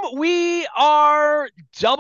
We are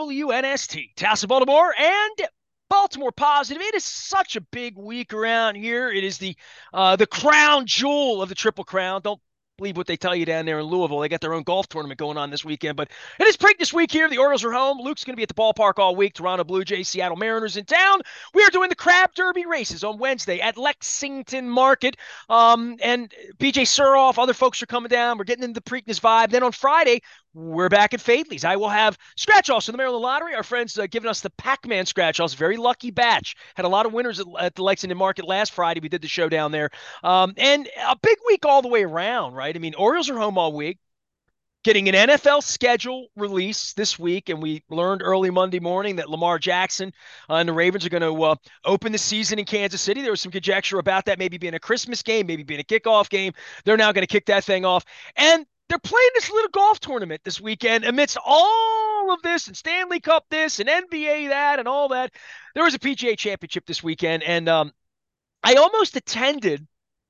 WNST, Tassel, Baltimore, and Baltimore Positive. It is such a big week around here. It is the crown jewel of the Triple Crown. Don't believe what they tell you down there in Louisville. They got their own golf tournament going on this weekend, but it is Preakness week here. The Orioles are home. Luke's going to be at the ballpark all week. Toronto Blue Jays, Seattle Mariners in town. We are doing the Crab Derby races on Wednesday at Lexington Market. And BJ Suroff, other folks are coming down. We're getting into the Preakness vibe. Then on Friday, we're back at Fadley's. I will have scratch offs in the Maryland Lottery. Our friends giving us the Pac-Man scratch offs. Very lucky batch. Had a lot of winners at the Lexington Market last Friday. We did the show down there. And a big week all the way around, right? I mean, Orioles are home all week, getting an NFL schedule release this week, and we learned early Monday morning that Lamar Jackson and the Ravens are going to open the season in Kansas City. There was some conjecture about that maybe being a Christmas game, maybe being a kickoff game. They're now going to kick that thing off. And they're playing this little golf tournament this weekend amidst all of this and Stanley Cup this and NBA that and all that. There was a PGA championship this weekend, and I almost attended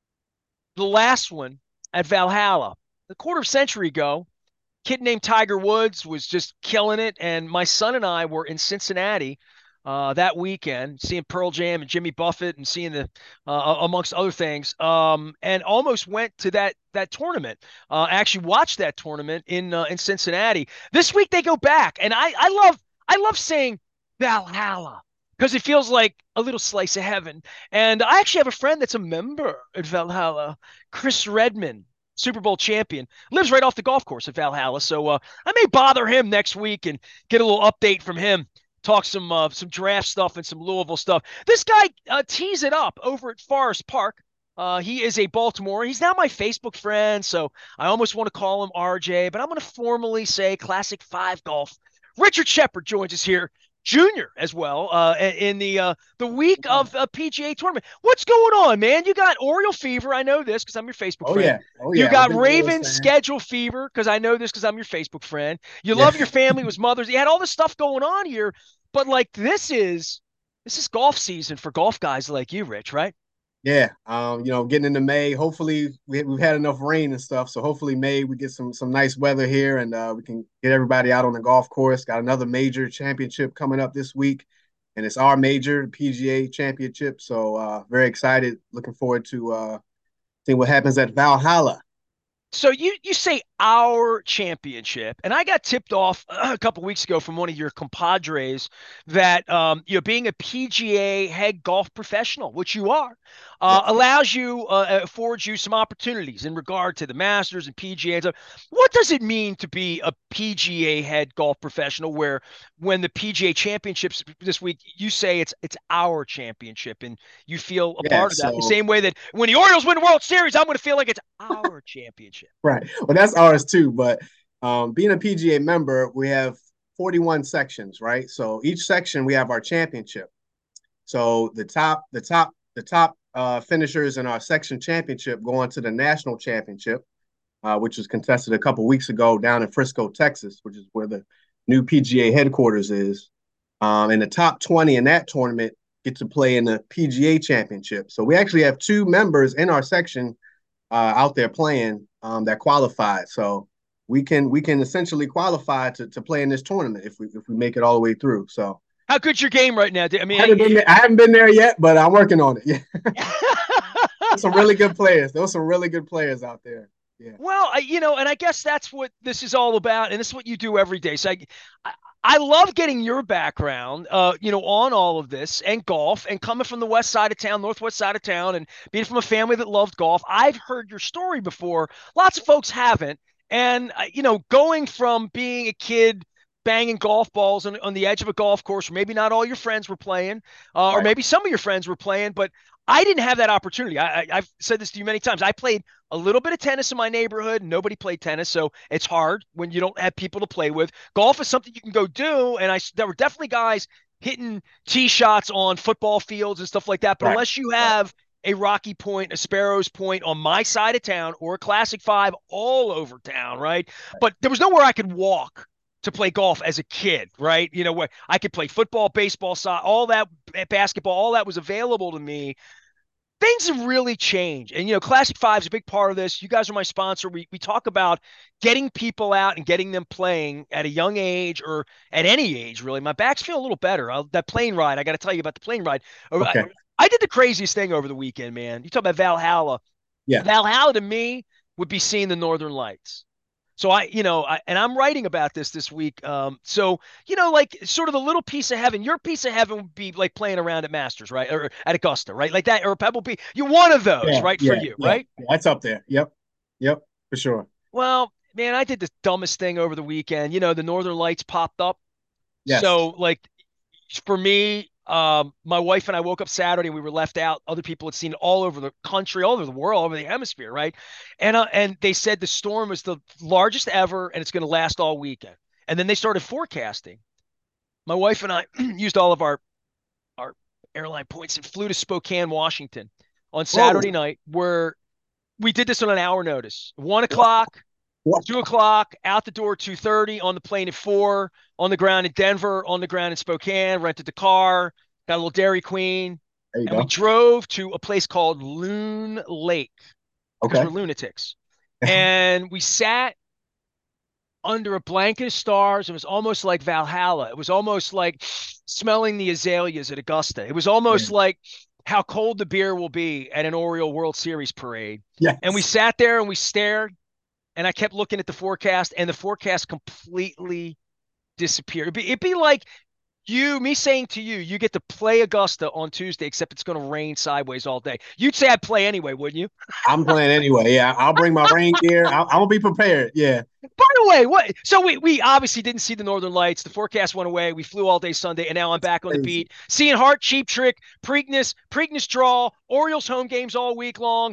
the last one at Valhalla a quarter of a century ago. Kid named Tiger Woods was just killing it, and my son and I were in Cincinnati that weekend, seeing Pearl Jam and Jimmy Buffett, and seeing the amongst other things, and almost went to that tournament. Actually, watched that tournament in Cincinnati. This week they go back, and I love saying Valhalla because it feels like a little slice of heaven. And I actually have a friend that's a member at Valhalla, Chris Redman, Super Bowl champion, lives right off the golf course at Valhalla. So I may bother him next week and get a little update from him. Talk some draft stuff and some Louisville stuff. This guy tees it up over at Forest Park. He is a Baltimore. He's now my Facebook friend, so I almost want to call him RJ, but I'm going to formally say Classic 5 Golf. Richard Shepard joins us here, Junior as well, in the week of a PGA tournament. What's going on, man? You got Oriole fever. I know this because I'm your Facebook Oh friend. yeah, oh You yeah. I'm a got big Orioles Raven fan. schedule fever because I know this because I'm your Facebook friend. You Yeah, love your family was mothers. You had all this stuff going on here, but like this is golf season for golf guys like you, Rich, right? yeah. Getting into May. Hopefully, we've had enough rain and stuff. So hopefully May we get some nice weather here, and we can get everybody out on the golf course. Got another major championship coming up this week, and it's our major PGA championship. So very excited. Looking forward to seeing what happens at Valhalla. So you say our championship, and I got tipped off a couple weeks ago from one of your compadres that being a PGA head golf professional, which you are, Yes. allows you affords you some opportunities in regard to the Masters and PGA and stuff. What does it mean to be a PGA head golf professional? Where when the PGA championships this week, you say it's our championship, and you feel a Yeah. part of that the So same way that when the Orioles win the World Series, I'm going to feel like it's our championship. right. Well, that's ours too. But being a PGA member, we have 41 sections, right? So each section we have our championship. So the top finishers in our section championship go on to the national championship, which was contested a couple weeks ago down in Frisco, Texas, which is where the new PGA headquarters is. And the top 20 in that tournament get to play in the PGA championship. So we actually have two members in our section out there playing that qualified. So we can essentially qualify to play in this tournament if we make it all the way through. So How good's your game right now? I I haven't been mean, there. I haven't been there yet, but I'm working on it. Yeah, there's some really good players. There were some really good players out there. Yeah, well, and I guess that's what this is all about, and this is what you do every day. So I love getting your background, on all of this and golf, and coming from the west side of town, northwest side of town, and being from a family that loved golf. I've heard your story before. Lots of folks haven't, and going from being a kid banging golf balls on the edge of a golf course, or maybe not all your friends were playing, or right. maybe some of your friends were playing, but I didn't have that opportunity. I've said this to you many times. I played a little bit of tennis in my neighborhood. Nobody played tennis, so it's hard when you don't have people to play with. Golf is something you can go do, and there were definitely guys hitting tee shots on football fields and stuff like that. But Right. unless you Right. have a Rocky Point, a Sparrows Point on my side of town, or a Classic 5 all over town, right? But there was nowhere I could walk to play golf as a kid, right? Where I could play football, baseball, soccer, all that, basketball, all that was available to me. things have really changed. And, Classic Five is a big part of this. You guys are my sponsor. We talk about getting people out and getting them playing at a young age or at any age, really. My back's feeling a little better. That plane ride, I got to tell you about the plane ride. Okay. I did the craziest thing over the weekend, man. You talk about Valhalla. Yeah. Valhalla to me would be seeing the Northern Lights. So and I'm writing about this week. Like sort of the little piece of heaven. Your piece of heaven would be like playing around at Masters, right, or at Augusta, right, like that, or Pebble Beach. You one of those, Yeah. right, for Yeah. you, Yeah. right? Yeah. That's up there. Yep. Yep. For sure. Well, man, I did the dumbest thing over the weekend. The Northern Lights popped up. Yes. So like for me, my wife and I woke up Saturday. We were left out. Other people had seen it all over the country, all over the world, all over the hemisphere, right? And they said the storm was the largest ever, and it's going to last all weekend. And then they started forecasting. My wife and I used all of our airline points and flew to Spokane, Washington, on Whoa. Saturday night, where we did this on an hour notice. 1 o'clock, What? 2 o'clock, out the door 2:30, on the plane at 4, on the ground in Denver, on the ground in Spokane, rented the car, got a little Dairy Queen, There you and we go. drove to a place called Loon Lake because we're Okay. lunatics. And we sat under a blanket of stars. It was almost like Valhalla. It was almost like smelling the azaleas at Augusta. It was Yeah. almost like how cold the beer will be at an Oriole World Series parade. And we Yes. sat there and we stared, and I kept looking at the forecast, and the forecast completely disappeared. It'd be like me saying to you, you get to play Augusta on Tuesday, except it's going to rain sideways all day. You'd say I'd play anyway, wouldn't you? I'm playing anyway. Yeah. I'll bring my rain gear. I'll be prepared. Yeah. By the way, what? So we obviously didn't see the Northern Lights. The forecast went away. We flew all day Sunday, and now I'm back on the Crazy. beat, seeing Hart, Cheap Trick, Preakness draw, Orioles home games all week long.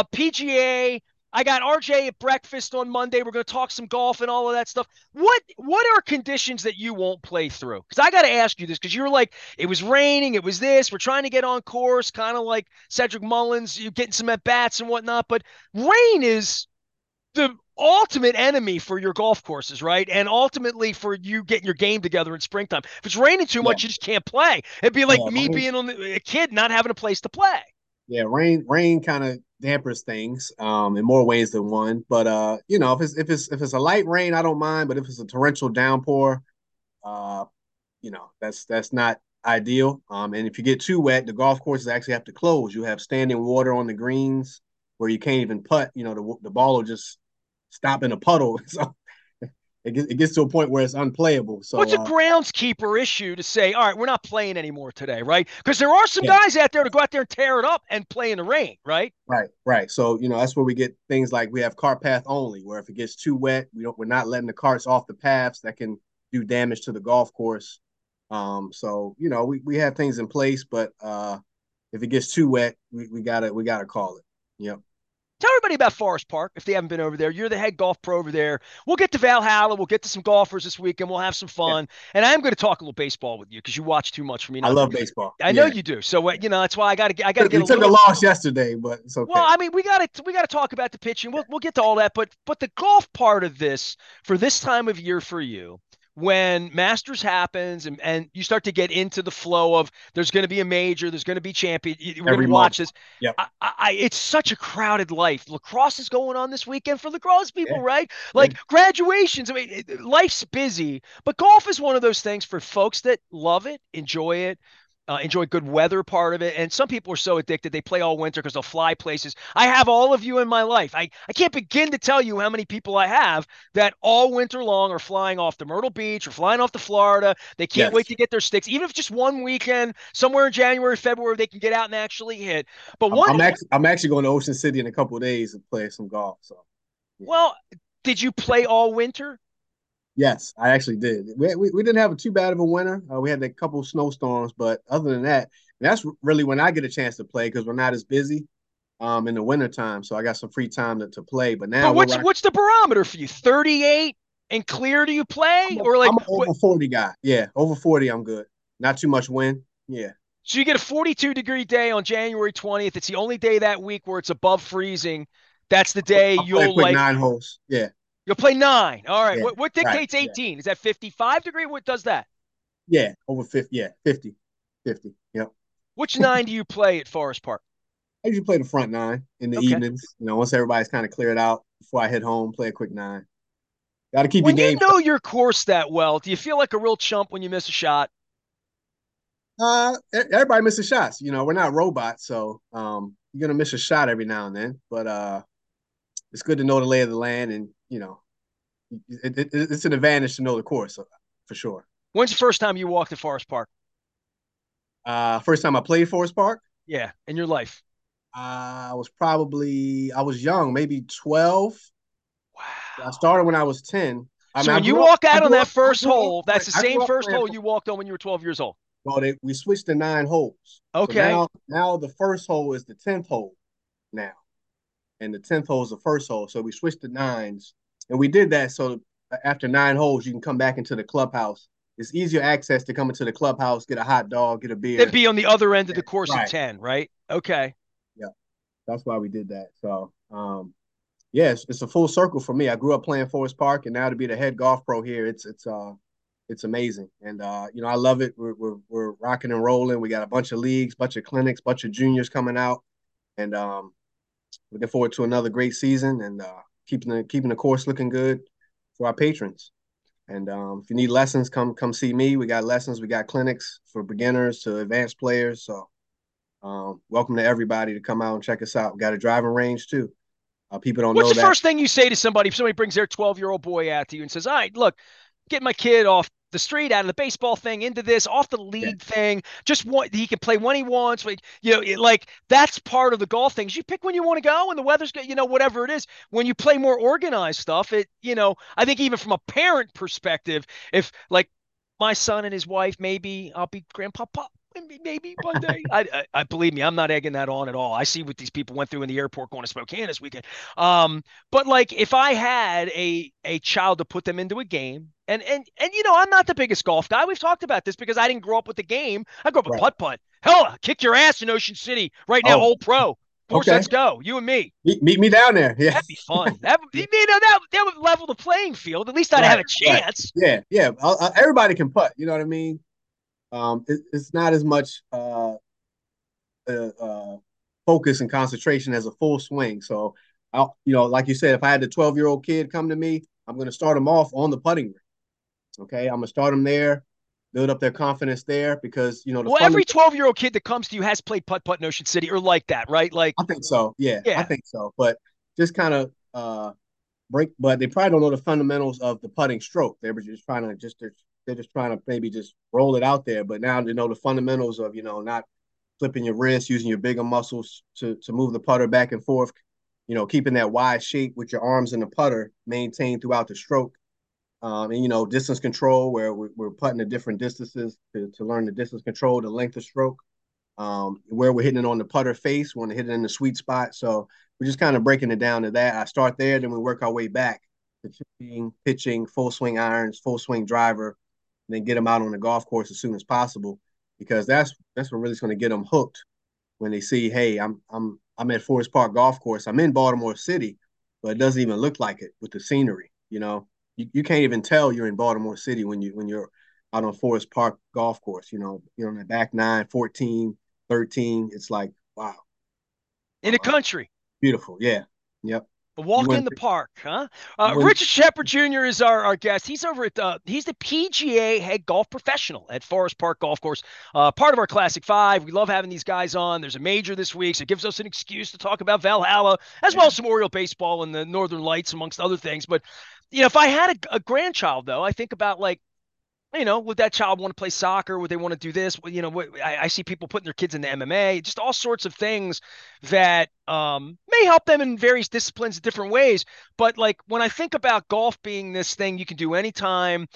PGA. I got RJ at breakfast on Monday. We're going to talk some golf and all of that stuff. What are conditions that you won't play through? Because I got to ask you this, because you were like, it was raining, it was this. We're trying to get on course, kind of like Cedric Mullins. You're getting some at bats and whatnot, but rain is the ultimate enemy for your golf courses, right? And ultimately for you getting your game together in springtime. If it's raining too Yeah. much, you just can't play. It'd be like Yeah. me being a kid not having a place to play. Yeah, rain kind of dampers things in more ways than one. But if it's a light rain, I don't mind. But if it's a torrential downpour, uh, that's not ideal. And if you get too wet, the golf courses actually have to close. You have standing water on the greens where you can't even putt. The ball will just stop in a puddle. So it gets to a point where it's unplayable. What's So a groundskeeper issue to say, all right, we're not playing anymore today, right? Because there are some yeah. guys out there to go out there and tear it up and play in the rain, right? Right, right. So, that's where we get things like we have cart path only, where if it gets too wet, we're not letting the carts off the paths that can do damage to the golf course. So, we have things in place, but if it gets too wet, we gotta call it. Yep. Tell everybody about Forest Park if they haven't been over there. You're the head golf pro over there. We'll get to Valhalla. We'll get to some golfers this weekend. We'll have some Yeah. fun. And I am going to talk a little baseball with you because you watch too much for me I not to. love baseball. I know Yeah. you do. So that's why I got to get We a took a little. loss yesterday, but it's Well, okay. I mean, we got to talk about the pitching. We'll get to all that, but the golf part of this for this time of year for you, when Masters happens and you start to get into the flow of there's going to be a major, there's going to be champion. We're going Every to watch month. this. Yep. It's such a crowded life. Lacrosse is going on this weekend for lacrosse people, Yeah. right? Yeah. Like graduations. I mean, life's busy, but golf is one of those things for folks that love it, enjoy it, enjoy good weather part of it. And some people are so addicted they play all winter because they'll fly places. I have all of you in my life. I can't begin to tell you how many people I have that all winter long are flying off to Myrtle Beach or flying off to Florida. They can't wait Yes. to get their sticks, even if it's just one weekend somewhere in January, February, they can get out and actually hit. But I'm, I'm actually I'm actually going to Ocean City in a couple of days to play some golf. So yeah. well, did you play all winter? Yes, I actually did. We didn't have too bad of a winter. We had a couple of snowstorms, but other than that, that's really when I get a chance to play because we're not as busy in the winter time. So I got some free time to play. But now But we're what's rocking. the barometer for you? 38 and clear do you play? Or I'm like an what? over 40 guy. Yeah, over 40, I'm good. Not too much wind. Yeah. So you get a 42-degree day on January 20th. It's the only day that week where it's above freezing. That's the day I'll play a you'll quick like nine holes. Yeah. you'll play 9. All right. Yeah. What Right. dictates Yeah. 18? Is that 55 degree? What does that? Yeah. Over 50. Yeah. 50. 50. Yep. Which 9 do you play at Forest Park? I usually play the front nine in the Okay. evenings. Once everybody's kind of cleared out before I head home, play a quick nine. Got to keep your When you game. know your course that well, do you feel like a real chump when you miss a shot? Everybody misses shots. We're not robots, so you're gonna miss a shot every now and then. But it's good to know the lay of the land, and it's an advantage to know the course for sure. When's the first time you walked at Forest Park? First time I played Forest Park, Yeah, in your life. I was young, maybe 12. I Wow. started when I was 10. I So mean, when you walk out on that I first grew up hole, that's the I same grew up first playing. hole you walked on when you were 12 years old. Well, we switched to 9 holes. So Okay. now the first hole is the 10th hole now, and the 10th hole is the first hole. So we switched to nines, and we did that so after 9 holes, you can come back into the clubhouse. It's easier access to come into the clubhouse, get a hot dog, get a Then beer. be on the other end of the course at Right. 10, right? Okay. Yeah. That's why we did that. So, yeah, it's a full circle for me. I grew up playing Forest Park, and now to be the head golf pro here, it's amazing. And I love it. We're rocking and rolling. We got a bunch of leagues, bunch of clinics, bunch of juniors coming out, and looking forward to another great season and keeping the course looking good for our patrons. And if you need lessons, come see me. We got lessons. We got clinics for beginners to advanced players. So welcome to everybody to come out and check us out. We got a driving range too. People don't What's know the that. first thing you say to somebody if somebody brings their 12-year-old boy out to you and says, "All right, look, get my kid off the street, out of the baseball thing, into this, off the Yeah, league thing. Just want he can play when he wants. Like, like that's part of the golf things. You pick when you want to go, and the weather's good. Whatever it is. When you play more organized stuff, I think even from a parent perspective, if like my son and his wife, maybe I'll be grandpapa. Maybe one day. I believe me, I'm not egging that on at all. I see what these people went through in the airport going to Spokane this weekend. But like if I had a child to put them into a game, and I'm not the biggest golf guy. We've talked about this because I didn't grow up with the game. I grew up with right. putt putt. Hell, I kick your ass in Ocean City right now, Oh, old pro. Four okay. sets go, you and me. Meet me down there. Yeah. That'd be fun. That would level the playing field. At least I'd have Right. a Right. chance. Yeah. Yeah. Everybody can putt. You know what I mean? It's not as much uh, uh, focus and concentration as a full swing. So, like you said, if I had the 12-year-old kid come to me, I'm going to start them off on the putting green. Okay, I'm going to start them there, build up their confidence there because the Well, fun. every 12-year-old kid that comes to you has played putt putt in Ocean City or like that, right? Like, I think so. Yeah, I yeah. think so. But just kind of break. But they probably don't know the fundamentals of the putting stroke. They're just trying to maybe just roll it out there. But now they know the fundamentals of not flipping your wrist, using your bigger muscles to move the putter back and forth. Keeping that wide shape with your arms in the putter maintained throughout the stroke. And distance control where we're putting at different distances to learn the distance control, the length of stroke, where we're hitting it on the putter face, we want to hit it in the sweet spot. So we're just kind of breaking it down to that. I start there, then we work our way back to pitching, full swing irons, full swing driver, and then get them out on the golf course as soon as possible because that's what really is going to get them hooked when they see, hey, I'm at Forest Park Golf Course. I'm in Baltimore City, but it doesn't even look like it with the scenery. You can't even tell you're in Baltimore City when you're out on Forest Park Golf Course. You're on the back nine, 14, 13. It's like, wow, In the country. beautiful. Yeah. Yep. A You walk in wouldn't the park, huh? you wouldn't Richard Shepard Jr. is our guest. He's over at he's the PGA head golf professional at Forest Park Golf Course. Part of our Classic Five. We love having these guys on. There's a major this week, so it gives us an excuse to talk about Valhalla as well yeah. as some Oriole baseball and the Northern Lights, amongst other things. But if I had a grandchild, though, I think about like would that child want to play soccer? Would they want to do this? I see people putting their kids into MMA, just all sorts of things that may help them in various disciplines in different ways. But like when I think about golf being this thing you can do anytime,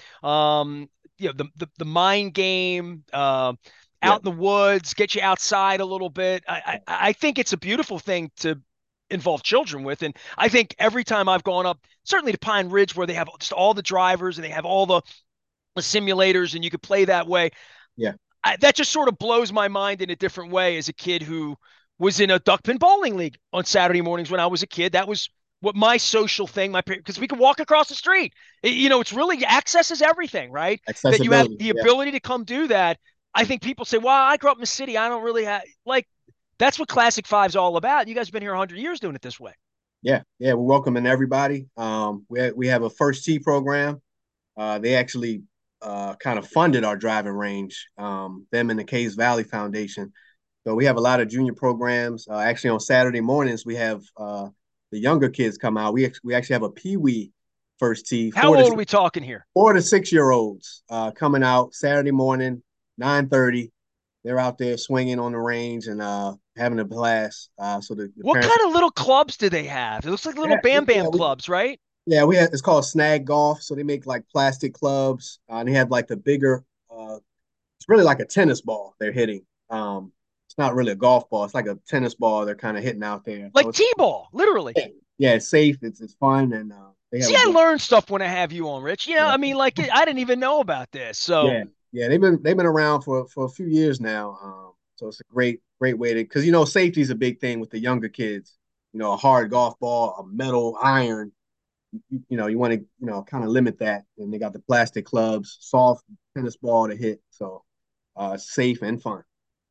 the mind game, Yeah. out in the woods, get you outside a little bit. I think it's a beautiful thing to involve children with. And I think every time I've gone up, certainly to Pine Ridge, where they have just all the drivers and they have all the simulators and you could play that way. Yeah. That just sort of blows my mind in a different way as a kid who was in a duck pin bowling league on Saturday mornings when I was a kid. That was what my social thing, because we could walk across the street. It's really access is everything, right? That you have Accessibility. the Yeah. ability to come do that. I think people say, well, I grew up in the city. I don't really have like That's what Classic Five's all about. You guys have been here 100 years doing it this way. Yeah, yeah, we're welcoming everybody. We have a first tee program. They actually kind of funded our driving range. Them and the Caves Valley Foundation. So we have a lot of junior programs. Actually, on Saturday mornings, we have the younger kids come out. We actually have a Pee Wee first tee, How old are we talking here? 4 to 6 year olds coming out Saturday morning, 9:30. They're out there swinging on the range and having a blast. So the What parents, kind of little clubs do they have? It looks like little yeah, Bam yeah, Bam clubs, right? we have it's called Snag Golf. So they make like plastic clubs, and they have like the bigger. It's really like a tennis ball they're hitting. It's not really a golf ball. It's like a tennis ball they're kind of hitting out there. So Like T-ball, literally. yeah, it's safe. It's fun, and they have See, a I blast. learned stuff when I have you on, Rich. Yeah, I mean, like I didn't even know about this. So yeah, yeah. They've been around for a few years now. So it's a great way to because safety is a big thing with the younger kids. A hard golf ball, a metal iron. You want to kind of limit that, and they got the plastic clubs, soft tennis ball to hit, so safe and fun.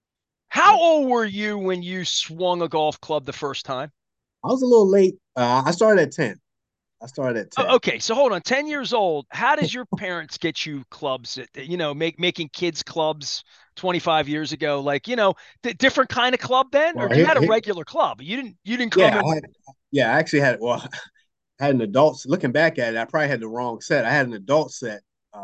how Yeah, old were you when you swung a golf club the first time? I was a little late. I started at 10. I started at 10. Okay, so hold on. 10 years old. How does your parents get you clubs? Making kids clubs 25 years ago, like, different kind of club then, or Well, you had a regular club? You didn't come yeah, in. I actually had well, I had an adult. Looking back at it, I probably had the wrong set. I had an adult set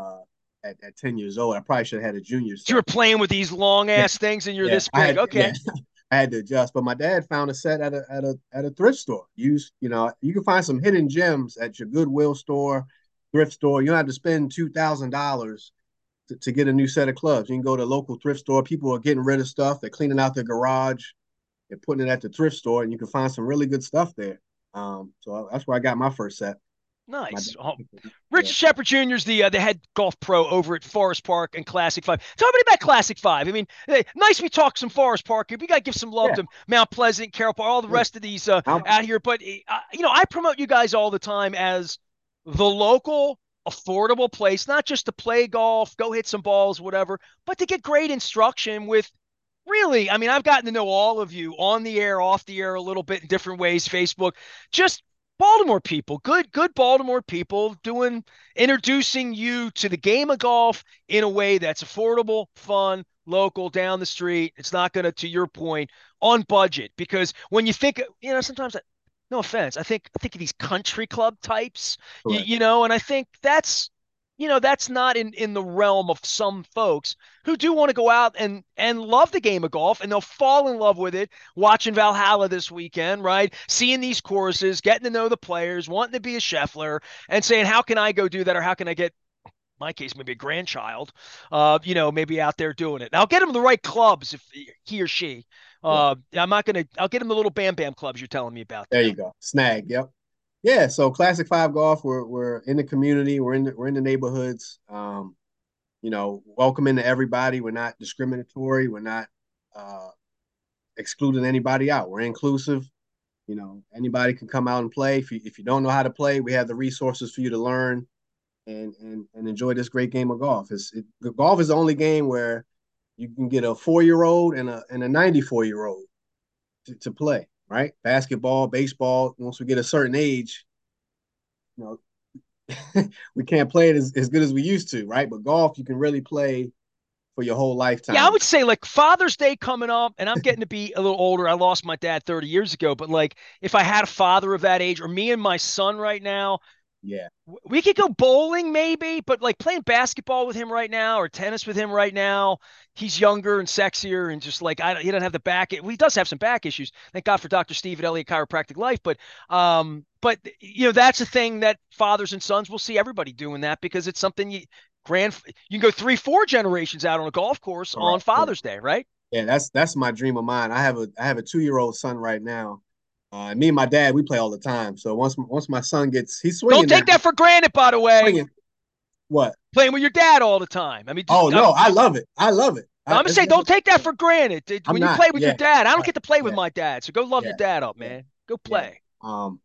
at 10 years old. I probably should have had a junior You were set. playing with these long Yeah, ass things and you're yeah, this big. yeah, Okay. I had to adjust. But my dad found a set at a thrift store. You can find some hidden gems at your Goodwill store, thrift store. You don't have to spend $2,000 to get a new set of clubs. You can go to a local thrift store. People are getting rid of stuff. They're cleaning out their garage. They're putting it at the thrift store, and you can find some really good stuff there. So that's where I got my first set. My Nice. dad, yeah, Richard Shepard Jr. is the head golf pro over at Forest Park and Classic Five. Tell me about Classic Five. I mean, hey, nice we talk some Forest Park here. We got to give some love yeah. to Mount Pleasant, Carroll Park, all the rest of these How, out here. But I promote you guys all the time as the local affordable place, not just to play golf, go hit some balls, whatever, but to get great instruction with really, I mean, I've gotten to know all of you on the air, off the air a little bit in different ways, Facebook, just Baltimore people, good Baltimore people introducing you to the game of golf in a way that's affordable, fun, local, down the street. It's not going to your point, on budget. Because when you think, sometimes no offense, I think of these country club types, correct. and I think that's not in the realm of some folks who do want to go out and love the game of golf, and they'll fall in love with it watching Valhalla this weekend, right? Seeing these courses, getting to know the players, wanting to be a Scheffler, and saying, how can I go do that, or how can I get, my case, maybe a grandchild, maybe out there doing it. Now, I'll get him the right clubs if he or she. Right. I'll get him the little Bam Bam clubs you're telling me about There there. you go. Snag. Yep. Yeah. So Classic Five Golf, we're in the community. We're in the neighborhoods. Welcoming to everybody. We're not discriminatory. We're not uh, excluding anybody out. We're inclusive. Anybody can come out and play. If you don't know how to play, we have the resources for you to learn and enjoy this great game of golf. Golf is the only game where you can get a 4 year old and a 94 year old to play. Right? Basketball, baseball. Once we get a certain age, you we can't play it as good as we used to. Right? But golf, you can really play for your whole Yeah, I lifetime. would say like Father's Day coming up, and I'm getting to be a little older. I lost my dad 30 years ago, but like if I had a father of that age, or me and my son right now, Yeah. we could go bowling maybe, but like playing basketball with him right now or tennis with him right now, he's younger and sexier and just like he doesn't have the back. Well, he does have some back issues. Thank God for Dr. Steve at Elliott Chiropractic Life, but that's a thing that fathers and sons will see everybody doing that because it's something you can go 3, 4 generations out on a golf course on Correct. Correct. Father's Day, right? Yeah, that's my dream of mine. I have a 2 year old son right now. Me and my dad, we play all the time. So once my son gets, he's Don't swinging now. take that for granted, by the way. Swinging. What? Playing with your dad all the time. I mean, Oh no, I love it. I love it. I'm gonna say, don't take that for granted. I'm When you not. play with your Yeah. dad, I don't Right. get to play with Yeah. my dad. So go love your Yeah. dad up, Yeah. man. Go Yeah. play.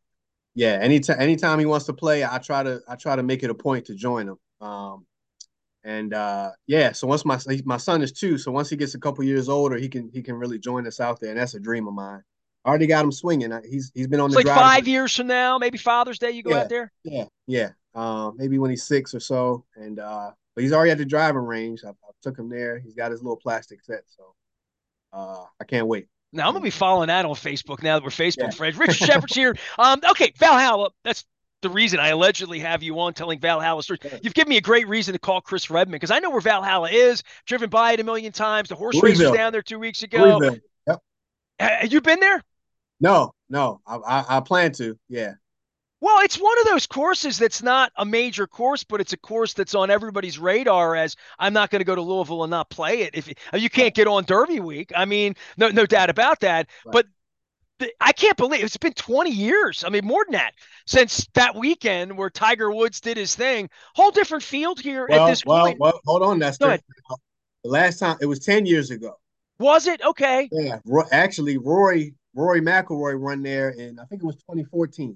Yeah. Anytime he wants to play, I try to make it a point to join him. And yeah, so once my son is 2, so once he gets a couple years older, he can really join us out there, and that's a dream of mine. I already got him swinging. He's been on It's the like driving. 5 years from now, maybe Father's Day, you go Yeah, out there. yeah. Maybe when he's 6 or so, and but he's already at the driving range. I took him there. He's got his little plastic set, so I can't wait. Now I'm Can't gonna be wait. following that on Facebook now that we're Yeah, Facebook friends. Richard Shepard's here. Okay, Valhalla. That's the reason I allegedly have you on telling Valhalla stories. You've given me a great reason to call Chris Redman because I know where Valhalla is. Driven by it a million times. The horse race was Louisville, down there 2 weeks ago. Louisville. Yep. Have you been there? No, no. I plan to. Yeah, Well, it's one of those courses that's not a major course, but it's a course that's on everybody's radar. As I'm not going to go to Louisville and not play it if you right, can't get on Derby week. I mean, no doubt about that. right. But I can't believe it's been 20 years. I mean, more than that since that weekend where Tiger Woods did his thing. Whole different field here at Well, this well, point. well. Hold on, Go Nestor. ahead. The last time it was 10 years ago. Was it okay? Yeah, actually, Rory McIlroy run there in I think it was 2014.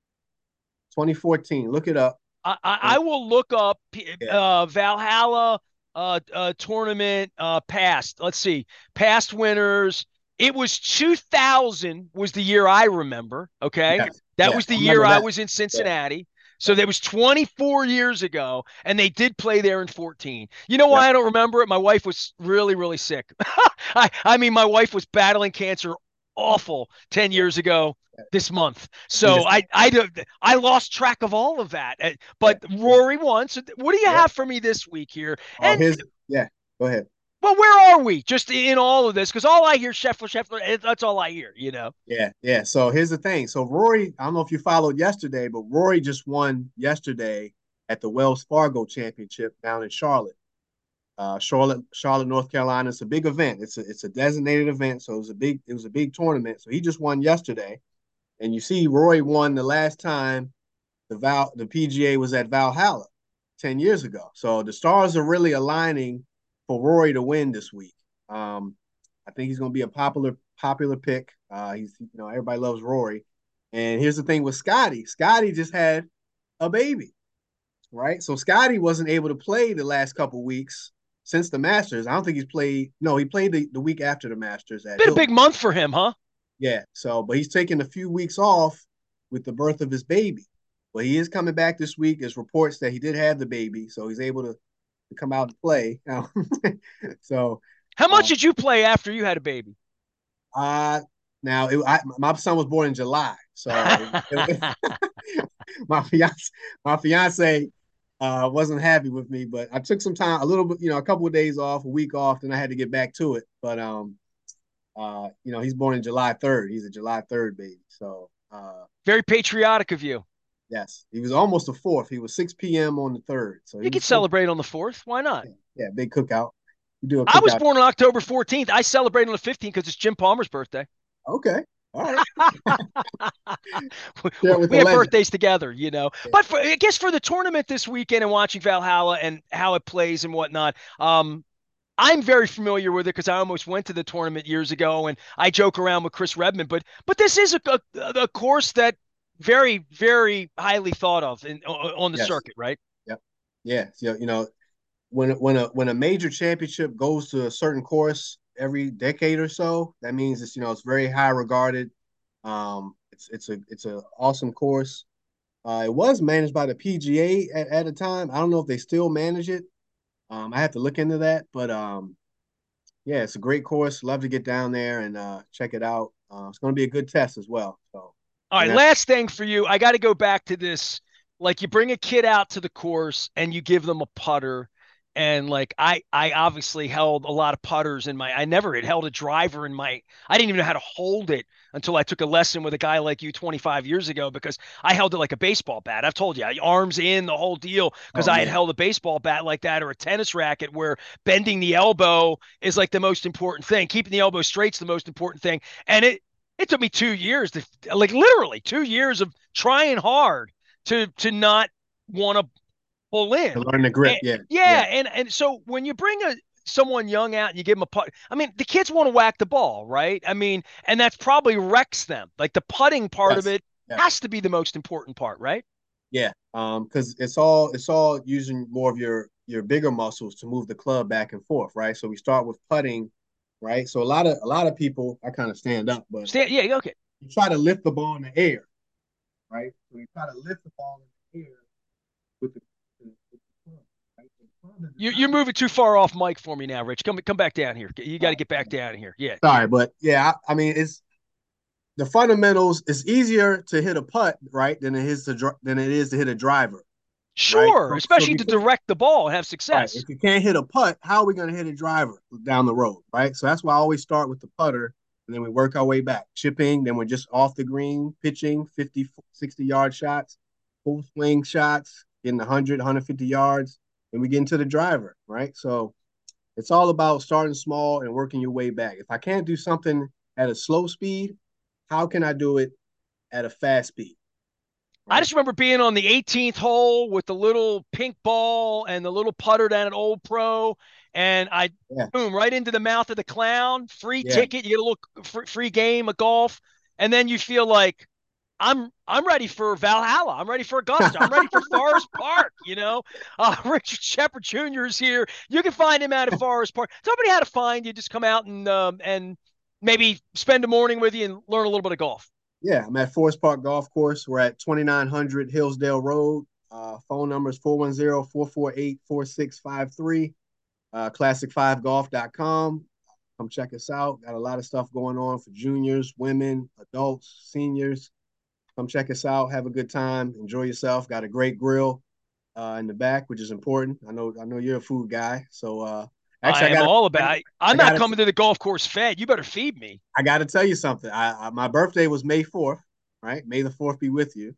2014. Look it up. I will look up Yeah, Valhalla tournament past. Let's see, past winners. It was 2000 was the year I remember. Okay, yes, that yes. was the I year remember I that. was in Yeah, Cincinnati. So yeah, that was 24 years ago, and they did play there in 14. You know yeah, why I don't remember it? My wife was really, really sick. I mean, my wife was battling cancer awful 10 yeah, years ago yeah. this month. See, So I lost track of all of that. yeah, But yeah, Rory won. So what do you yeah. have for me this week here? Oh, And his, yeah. Go ahead. well, where are we? Just in all of this, because all I hear Scheffler, Scheffler. That's all I hear. Yeah, yeah. So here's the thing. So Rory, I don't know if you followed yesterday, but Rory just won yesterday at the Wells Fargo Championship down in Charlotte. Charlotte, North Carolina. It's a big event. It's a designated event, so it was a big tournament. So he just won yesterday, and you see, Roy won the last time the PGA was at Valhalla 10 years ago. So the stars are really aligning for Rory to win this week. Um, I think he's going to be a popular pick. He's everybody loves Rory, and here's the thing with Scotty. Scotty just had a baby, right? So Scotty wasn't able to play the last couple weeks since the Masters. I don't think he's played. No, he played the week after the Masters at Been a big Hilton. month for him, huh? Yeah. So, but he's taking a few weeks off with the birth of his baby. But he is coming back this week. There's reports that he did have the baby, so he's able to come out and play. So, How much uh, did you play after you had a baby? uh now my son was born in July, so my fiance my fiance wasn't happy with me, but I took some time, a little bit, a couple of days off, a week off, then I had to get back to it. But he's born in July 3rd. He's a July 3rd baby. So Very patriotic of you. yes, he was almost a fourth. He was 6 p.m. on the 3rd. So he You could was supposed celebrate on the 4th. Why not? to, yeah, big cookout. We do a I was cookout. born on October 14th. I celebrate on the 15th because it's Jim Palmer's birthday. Okay. All right. Share with We the have legend. birthdays together. Yeah. But I guess for the tournament this weekend and watching Valhalla and how it plays and whatnot, I'm very familiar with it because I almost went to the tournament years ago, and I joke around with Chris Redman. But this is a course that very, very highly thought of on the Yes. circuit, right? Yep. Yeah. So, when a major championship goes to a certain course every decade or so, that means it's very high regarded. It's a awesome course. It was managed by the PGA at a time. I don't know if they still manage it. I have to look into that, but yeah, it's a great course. Love to get down there and check it out. It's going to be a good test as well. So All we're right, gonna have last thing for you. I got to go back to this. Like you bring a kid out to the course and you give them a putter. And like I obviously held a lot of putters in my I never had held a driver in my I didn't even know how to hold it until I took a lesson with a guy like you 25 years ago because I held it like a baseball bat. I've told you, arms in the whole deal because oh I had man, held a baseball bat like that or a tennis racket where bending the elbow is like the most important thing. Keeping the elbow straight's the most important thing. And it took me 2 years to like literally 2 years of trying hard to not want to pull to in. learn the grip. And, Yeah, yeah, yeah, and so when you bring someone young out and you give them a putt, I mean, the kids want to whack the ball, right? I mean, and that's probably wrecks them. Like the putting part of yes, it yes. has to be the most important part, right? Yeah, because it's all using more of your bigger muscles to move the club back and forth, right? So we start with putting, right? So a lot of people, I kind of stand up, but Stand, yeah, okay. you try to lift the ball in the air, right? So you try to lift the ball in the air with the club, right? So the club is You're designed. moving too far off mic for me now, Rich. Come back down here. You got to get back down here. Yeah. Sorry, but yeah, I mean it's the fundamentals. It's easier to hit a putt, right, than it is to hit a driver, right? Sure, So if especially you to can't, direct the ball and have right, success. if you can't hit a putt, how are we going to hit a driver down the road, right? So that's why I always start with the putter, and then we work our way back, chipping. Then we're just off the green, pitching 50, 60-yard shots, full swing shots, getting 100, 150 yards, and we get into the driver, right? So it's all about starting small and working your way back. If I can't do something at a slow speed, how can I do it at a fast speed, I right? just remember being on the 18th hole with the little pink ball and the little putter down at Old Pro, and I Yeah, boom right into the mouth of the clown. Free yeah. ticket, you get a little free game of golf, and then you feel like I'm ready for Valhalla. I'm ready for Augusta. I'm ready for Forest Park. Richard Shepard Jr. is here. You can find him out at Forest Park. Somebody had to find you. Just come out and maybe spend a morning with you and learn a little bit of golf. Yeah, I'm at Forest Park Golf Course. We're at 2900 Hillsdale Road. Phone number is 410-448-4653. Classic5golf.com. Come check us out. Got a lot of stuff going on for juniors, women, adults, seniors. Come check us out. Have a good time. Enjoy yourself. Got a great grill in the back, which is important. I know you're a food guy. So I actually am all I, about. I'm I not got coming to the golf course fed. You better feed me. I got to tell you something. My birthday was May 4th, right? May the 4th be with you.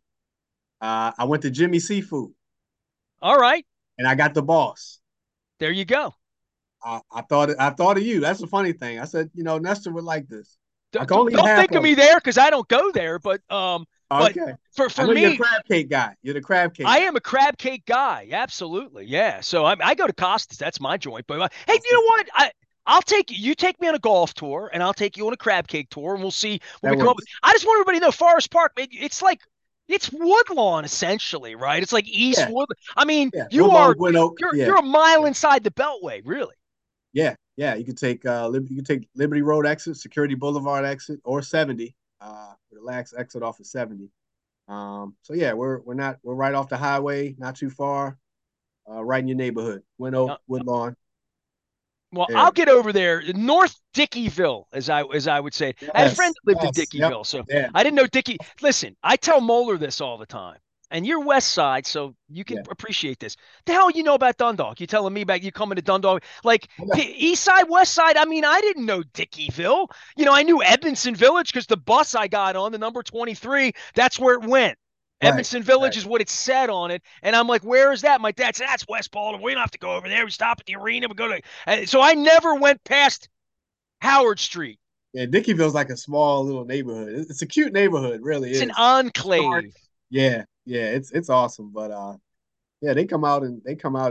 I went to Jimmy Seafood All right, and I got the boss. there you go. I thought of you. That's the funny thing. I said, Nestor would like this. I Don't, can only eat don't half think of of me it. there because I don't go there. But Okay. for I for know you're a me, crab cake guy. You're the crab cake I guy. am a crab cake guy. Absolutely, yeah. So I go to Costas. That's my joint. But hey, That's you the, know what? I'll take you. You take me on a golf tour, and I'll take you on a crab cake tour, and we'll see what we that come up with. works. I just want everybody to know Forest Park. It's like it's Woodlawn essentially, right? It's like East Yeah. Wood. I mean, Yeah. Woodlawn, Gwyn Oak. Yeah. you're a mile inside the Beltway, really. Yeah. Yeah. You can take Liberty Road exit, Security Boulevard exit, or 70. Relax exit off of 70. So yeah, we're right off the highway, not too far, right in your neighborhood. Gwyn Oak, Uh, Woodlawn. Well, Yeah. I'll get over there. North Dickeyville, as I would say. I had a friend Yes. that lived in Yes. Yep. Dickeyville, so Yeah. I didn't know Dickey. Listen, I tell Moeller this all the time, and you're West Side, so you can Yeah. appreciate this. The hell you know about Dundalk? You telling me about you coming to Dundalk? Like Yeah. East Side, West Side. I mean, I didn't know Dickeyville. I knew Edmondson Village because the bus I got on, the number 23, that's where it went. Right. Edmondson Village Right. is what it said on it. And I'm like, where is that? My dad said, that's West Baltimore. We don't have to go over there. We stop at the arena. We go to. And so I never went past Howard Street. Yeah. Dickeyville's like a small little neighborhood. It's a cute neighborhood, really It's an is. Historic. enclave. Yeah. Yeah. It's awesome. But yeah, they come out.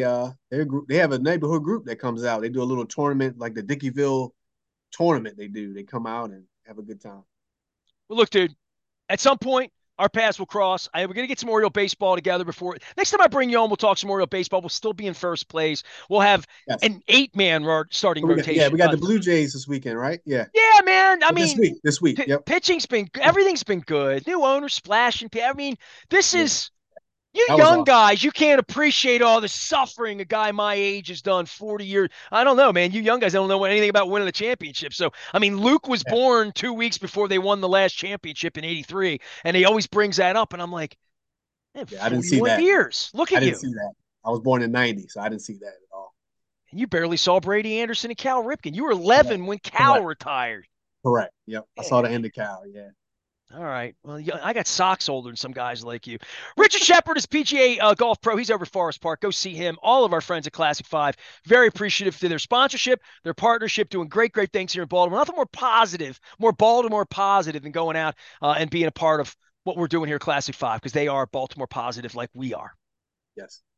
They have a neighborhood group that comes out. They do a little tournament like the Dickeyville tournament. They come out and have a good time. Well, look, dude, at some point, our paths will cross. We're going to get some Oriole baseball together before. Next time I bring you on, we'll talk some Oriole baseball. We'll still be in first place. We'll have Yes. an 8-man starting So rotation. we got the Blue Jays this weekend, right? Yeah. Yeah, man. I Well, this mean, week. This week. Yep. pitching's been, everything's been good. New owner splashing. I mean, this Yeah. is. You That was young awesome. guys, you can't appreciate all the suffering a guy my age has done 40 years. I don't know, man. You young guys don't know anything about winning the championship. So, I mean, Luke was Yeah. born 2 weeks before they won the last championship in '83, and he always brings that up. And I'm like, man, Yeah. I didn't see 41 that. years. Look I at didn't you. see that. I was born in '90, so I didn't see that at all. And you barely saw Brady Anderson and Cal Ripken. You were Correct. 11 when Cal Correct. retired. Correct. Yep. I saw Yeah. the end of Cal. Yeah. All right. Well, I got socks older than some guys like you. Richard Shepard is PGA Golf Pro. He's over at Forest Park. Go see him. All of our friends at Classic 5. Very appreciative to their sponsorship, their partnership, doing great, great things here in Baltimore. Nothing more positive, more Baltimore positive than going out and being a part of what we're doing here at Classic 5 because they are Baltimore positive like we are. Yes.